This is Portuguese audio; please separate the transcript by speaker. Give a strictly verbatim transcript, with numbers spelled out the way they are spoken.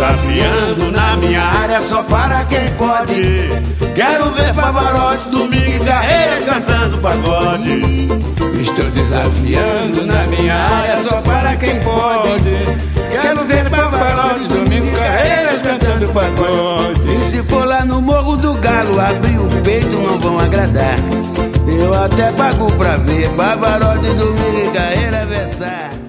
Speaker 1: desafiando na minha área só para quem pode. Quero ver Pavarotti, Domingo e Carreira cantando pagode.
Speaker 2: Estou desafiando na minha área só para quem pode. Quero ver Pavarotti, Domingo e Carreira cantando pagode.
Speaker 1: E se for lá no Morro do Galo, abrir o peito não vão agradar. Eu até pago pra ver Pavarotti, Domingo e Carreira versar.